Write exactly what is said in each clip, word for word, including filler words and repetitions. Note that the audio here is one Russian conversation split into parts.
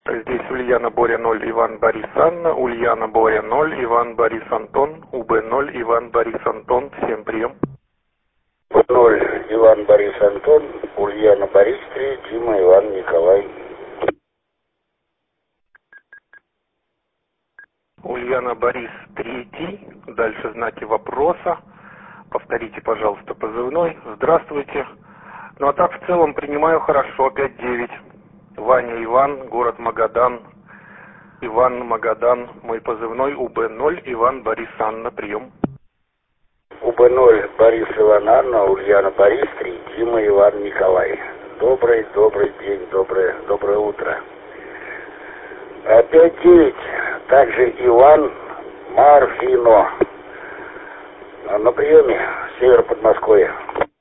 Здесь Ульяна Боря ноль, Иван Борис Анна, Ульяна Боря ноль, Иван Борис Антон, УБ ноль, Иван Борис Антон, всем прием. ноль, Иван Борис Антон, Ульяна Борис три, Дима Иван Николай. Ульяна Борис третий, дальше знаки вопроса. Повторите, пожалуйста, позывной. Здравствуйте. Ну а так в целом принимаю хорошо, пять девять. Ваня Иван, город Магадан. Иван Магадан, мой позывной УБ ноль, Иван Борис Анна, прием. УБ ноль, Борис Иван Анна, Ульяна Борис три, Дима Иван Николай. Добрый, добрый день, доброе, доброе утро. пять девять, также Иван Марфино. На приеме, север Подмосковья.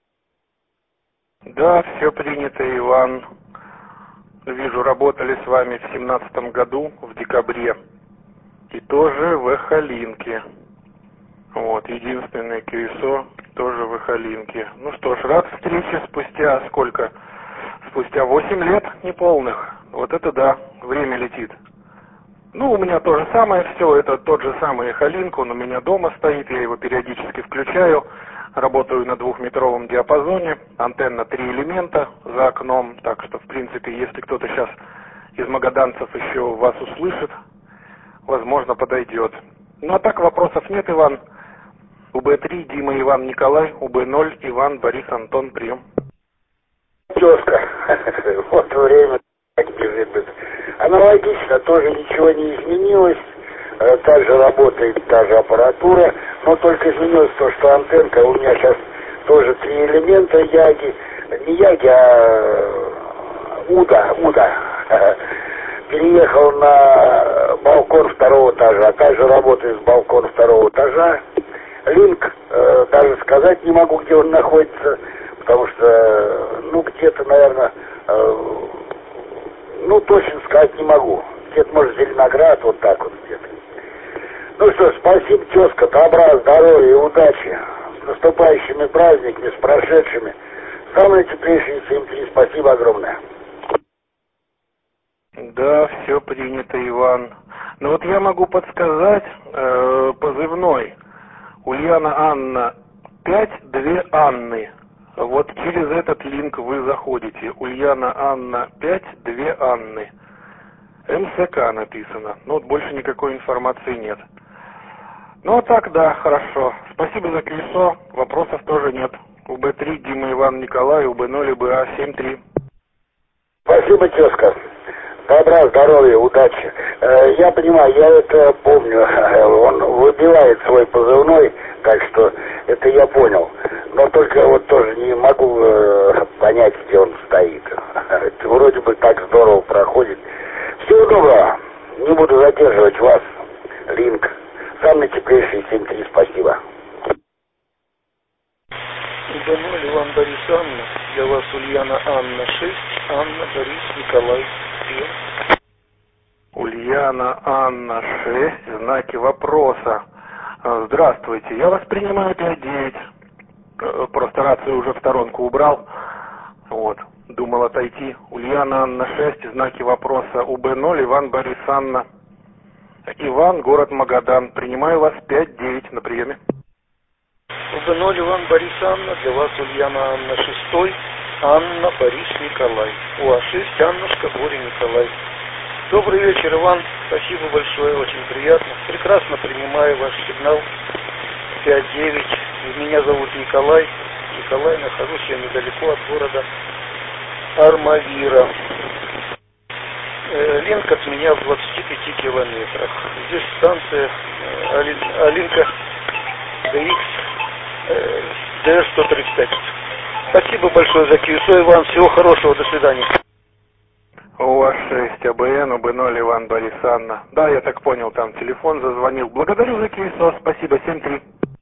Да, все принято, Иван. Вижу, работали с вами в семнадцатом году, в декабре. И тоже в Эхолинке. Вот, единственное КСО тоже в Эхолинке. Ну что ж, рад встрече спустя сколько? Спустя восемь лет неполных. Вот это да, время летит. Ну, у меня то же самое все, это тот же самый Эхолинк, он у меня дома стоит, я его периодически включаю. Работаю на двухметровом диапазоне, антенна три элемента за окном, так что, в принципе, если кто-то сейчас из магаданцев еще вас услышит, возможно, подойдет. Ну, а так вопросов нет, Иван. УБ три, Дима Иван Николай, УБ ноль, Иван Борис Антон, прием. Тезка, вот время бежит. Аналогично, тоже ничего не изменилось. Также работает та же аппаратура, но только изменилось то, что антенка у меня сейчас тоже три элемента Яги, не Яги, а Уда, Уда. Переехал на балкон второго этажа, а также работает с балкона второго этажа. Линк, э, даже сказать не могу, где он находится, потому что, ну, где-то, наверное, э, ну, точно сказать не могу. Где-то, может, Зеленоград, вот так вот где-то. Ну что, спасибо, тезка, добра, здоровья и удачи. С наступающими праздниками, с прошедшими. Самые теплейшие семь три, спасибо огромное. Да, все принято, Иван. Ну вот я могу подсказать э, позывной. Ульяна Анна пять, две Анны. Вот через этот линк вы заходите. Ульяна Анна пять, две Анны. МСК написано. Ну вот больше никакой информации нет. Ну а так, да, хорошо. Спасибо за колесо. Вопросов тоже нет. УБ три, Дима Иван Николай, УБ ноль, ИБА семь три. Спасибо, тезка. Добра, здоровья, удачи. Э, я понимаю, я это помню. Он выбивает свой позывной, так что это я понял. Но только вот тоже не могу э, понять, где он стоит. Это вроде бы так здорово проходит. Всего доброго. Не буду задерживать вас. Линк. Самый теплейший семь три, спасибо. УБ ноль, Иван Борис Анна. Для вас Ульяна Анна шесть, Анна Борис Николай. Прием. Ульяна Анна шесть, знаки вопроса. Здравствуйте, я вас принимаю пять девять. Просто рацию уже в сторонку убрал. Вот, думал отойти. Ульяна Анна шесть, знаки вопроса. УБ ноль, Иван Борис Анна. Иван, город Магадан. Принимаю вас пять девять на приеме. УБ ноль, Иван Борис Анна. Для вас Ульяна Анна шесть, Анна Борис Николай. УА шесть, Аннушка Боря Николай. Добрый вечер, Иван. Спасибо большое, очень приятно. Прекрасно принимаю ваш сигнал. пять девять. Меня зовут Николай. Николай, нахожусь я недалеко от города Армавира. Э, линк от меня в двадцати пяти километрах. Здесь станция э, Али, Алинка ДХ э, Д сто тридцать пять. Спасибо большое за КСО, Иван. Всего хорошего, до свидания. УАЗ шесть, АБН, УБ ноль, Иван Борис Анна. Да, я так понял, там телефон зазвонил. Благодарю за КСО, спасибо, семь три.